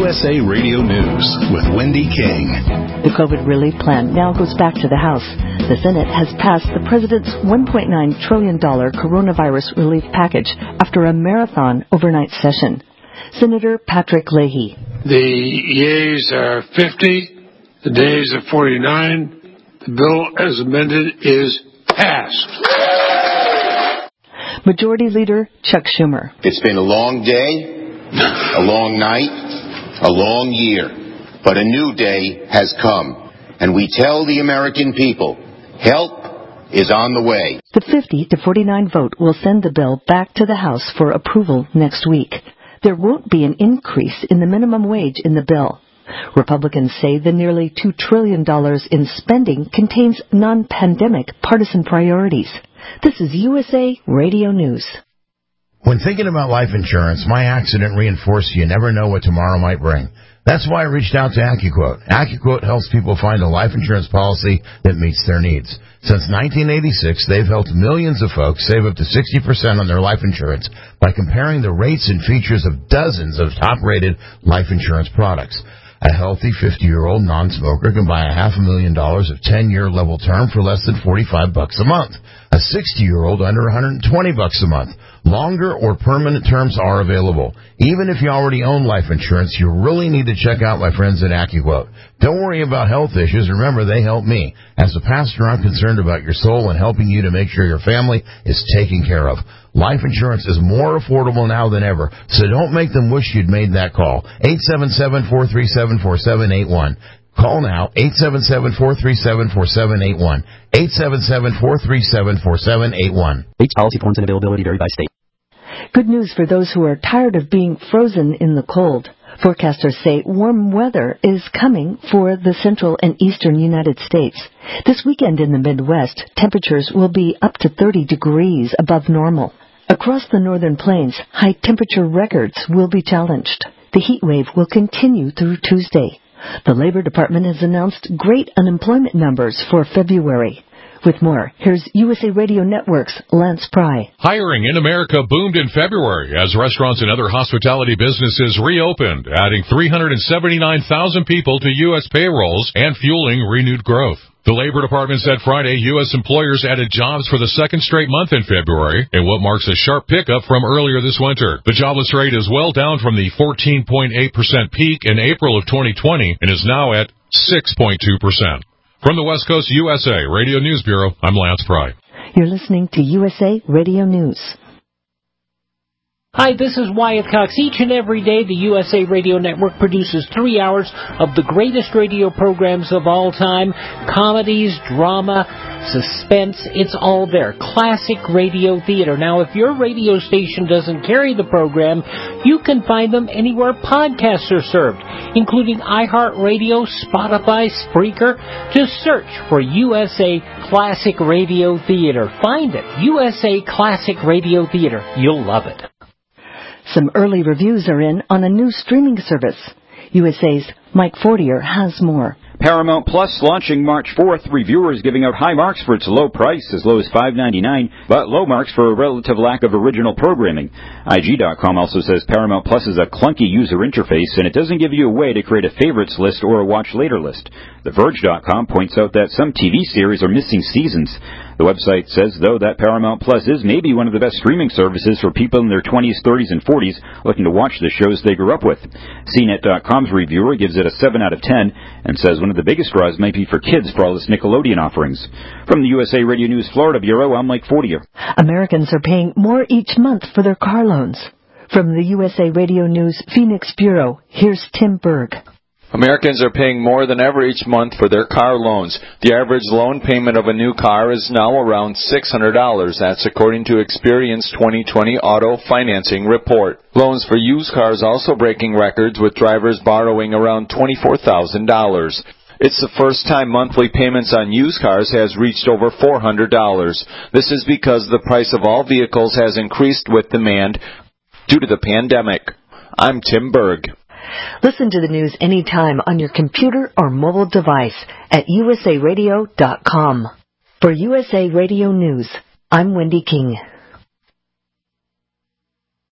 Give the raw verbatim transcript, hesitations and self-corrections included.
S A Radio News with Wendy King. The COVID relief plan now goes back to the House. The Senate has passed the president's one point nine trillion dollars coronavirus relief package after a marathon overnight session. Senator Patrick Leahy. The yeas are fifty, the nays are forty-nine. The bill as amended is passed. Majority Leader Chuck Schumer. It's been a long day, a long night, a long year, but a new day has come, and we tell the American people, help is on the way. The fifty to forty-nine vote will send the bill back to the House for approval next week. There won't be an increase in the minimum wage in the bill. Republicans say the nearly two trillion dollars in spending contains non-pandemic partisan priorities. This is U S A Radio News. When thinking about life insurance, my accident reinforced you never know what tomorrow might bring. That's why I reached out to AccuQuote. AccuQuote helps people find a life insurance policy that meets their needs. Since nineteen eighty-six, they've helped millions of folks save up to sixty percent on their life insurance by comparing the rates and features of dozens of top-rated life insurance products. A healthy fifty-year-old non-smoker can buy a half a million dollars of ten-year level term for less than forty-five bucks a month. A sixty-year-old under one hundred twenty bucks a month. Longer or permanent terms are available. Even if you already own life insurance, you really need to check out my friends at AccuQuote. Don't worry about health issues. Remember, they help me. As a pastor, I'm concerned about your soul and helping you to make sure your family is taken care of. Life insurance is more affordable now than ever, so don't make them wish you'd made that call. eight seven seven, four three seven, four seven eight one. Call now, eight seven seven, four three seven, four seven eight one. eight seven seven, four three seven, four seven eight one. H policy forms and availability vary by state. Good news for those who are tired of being frozen in the cold. Forecasters say warm weather is coming for the central and eastern United States. This weekend in the Midwest, temperatures will be up to thirty degrees above normal. Across the northern plains, high temperature records will be challenged. The heat wave will continue through Tuesday. The Labor Department has announced great unemployment numbers for February. With more, here's U S A Radio Network's Lance Pry. Hiring in America boomed in February as restaurants and other hospitality businesses reopened, adding three hundred seventy-nine thousand people to U S payrolls and fueling renewed growth. The Labor Department said Friday U S employers added jobs for the second straight month in February in what marks a sharp pickup from earlier this winter. The jobless rate is well down from the fourteen point eight percent peak in April of twenty twenty and is now at six point two percent. From the West Coast U S A Radio News Bureau, I'm Lance Pry. You're listening to U S A Radio News. Hi, this is Wyatt Cox. Each and every day, the U S A Radio Network produces three hours of the greatest radio programs of all time. Comedies, drama, suspense, it's all there. Classic radio theater. Now, if your radio station doesn't carry the program, you can find them anywhere podcasts are served, including iHeartRadio, Spotify, Spreaker. Just search for U S A Classic Radio Theater. Find it. U S A Classic Radio Theater. You'll love it. Some early reviews are in on a new streaming service. U S A's Mike Fortier has more. Paramount Plus launching March fourth. Reviewers giving out high marks for its low price, as low as five ninety-nine, but low marks for a relative lack of original programming. I G dot com also says Paramount Plus is a clunky user interface, and it doesn't give you a way to create a favorites list or a watch later list. The Verge dot com points out that some T V series are missing seasons. The website says, though, that Paramount Plus is maybe one of the best streaming services for people in their twenties, thirties, and forties looking to watch the shows they grew up with. C net dot com's reviewer gives it a seven out of ten and says one of the biggest draws might be for kids for all its Nickelodeon offerings. From the U S A Radio News Florida Bureau, I'm Mike Fortier. Americans are paying more each month for their car loans. From the U S A Radio News Phoenix Bureau, here's Tim Berg. Americans are paying more than ever each month for their car loans. The average loan payment of a new car is now around six hundred dollars. That's according to Experian's twenty twenty Auto Financing Report. Loans for used cars also breaking records, with drivers borrowing around twenty-four thousand dollars. It's the first time monthly payments on used cars has reached over four hundred dollars. This is because the price of all vehicles has increased with demand due to the pandemic. I'm Tim Berg. Listen to the news anytime on your computer or mobile device at U S A radio dot com. For U S A Radio News, I'm Wendy King.